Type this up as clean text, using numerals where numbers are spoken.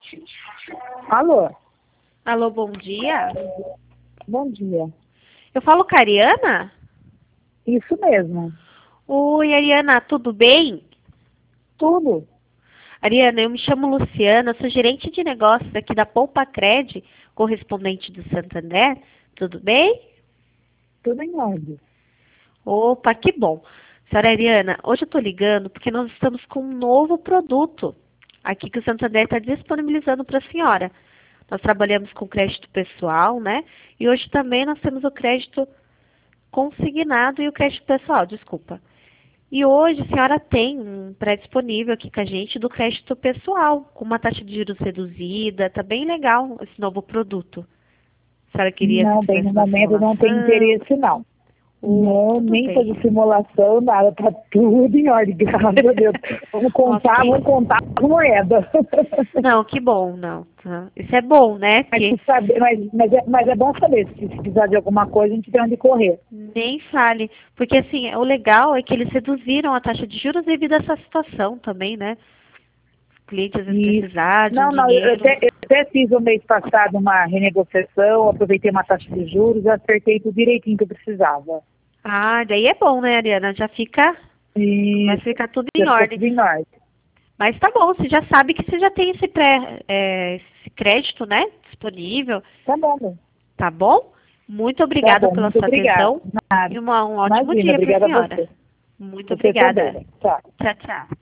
Alô, Alô, bom dia. bom dia. Eu falo com a Ariana? Isso mesmo. Oi, Ariana, tudo bem? Tudo, Ariana, eu me chamo Luciana, sou gerente de negócios aqui da Poupa Cred, correspondente do Santander. Tudo bem? tudo em ordem. Opa, que bom. Senhora Ariana, hoje eu estou ligando porque nós estamos com um novo produto aqui que o Santander está disponibilizando para a senhora. Nós trabalhamos com crédito pessoal, né? E hoje também nós temos o crédito consignado e o crédito pessoal, desculpa. E hoje a senhora tem um pré-disponível aqui com a gente do crédito pessoal, com uma taxa de juros reduzida. Tá bem legal esse novo produto. A senhora queria que Não, bem, tivesse no uma momento não tem simulação? interesse, não. Não, Tudo nem fazer bem. simulação, nada, tá tudo em ordem, graças a Deus. Nossa, que... Vamos contar as moedas. Não, que bom, não. Tá. Isso é bom, né? Mas, Porque mas é bom saber, se precisar de alguma coisa, a gente tem onde correr. nem fale. Porque, assim, o legal é que eles reduziram a taxa de juros devido a essa situação também, né? Os clientes às vezes E, precisaram de um não, dinheiro. eu até fiz o mês passado uma renegociação, aproveitei uma taxa de juros, acertei tudo direitinho que eu precisava. Ah, daí é bom, né, Ariana? Já fica... Vai E ficar tudo já em ficou ordem. tudo em ordem. Mas tá bom, você já sabe que você já tem esse crédito, né, disponível, Tá bom. tá bom? Muito Tá obrigada bom, pela muito sua obrigada. atenção Nada. e um ótimo Imagina, dia para a obrigada a senhora. você. Muito Você obrigada. também. Tchau. Tchau, tchau.